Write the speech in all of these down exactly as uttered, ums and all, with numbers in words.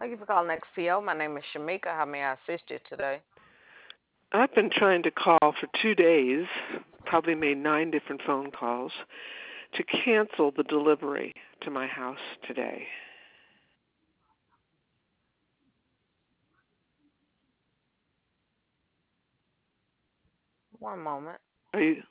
Thank you for calling X P O. My name is Shamika. How may I assist you today? I've been trying to call for two days, probably made nine different phone calls, to cancel the delivery to my house today. One moment. Are you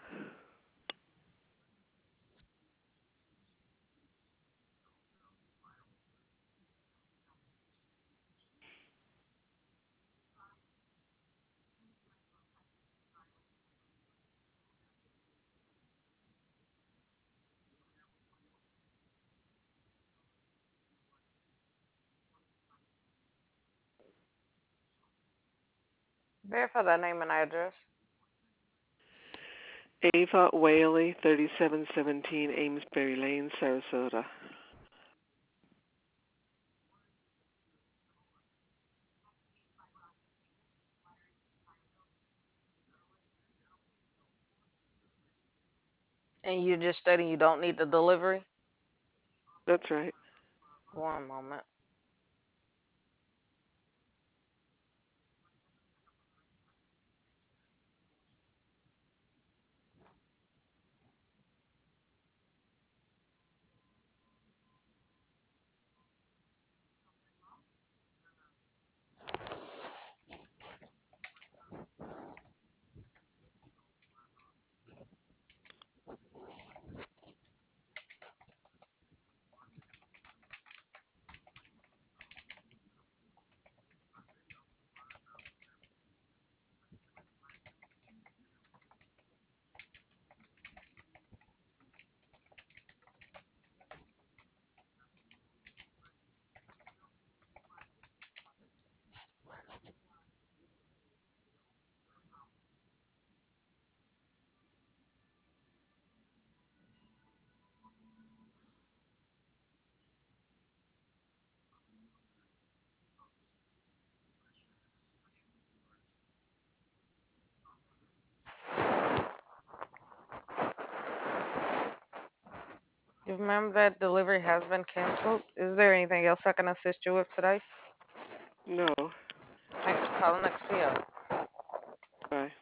Verify that name and address. Ava Whaley, thirty-seven seventeen Amesbury Lane, Sarasota? And you're just stating you don't need the delivery? That's right. One moment. You remember that delivery has been canceled? Is there anything else I can assist you with today? No. Thanks for calling X P O. Bye.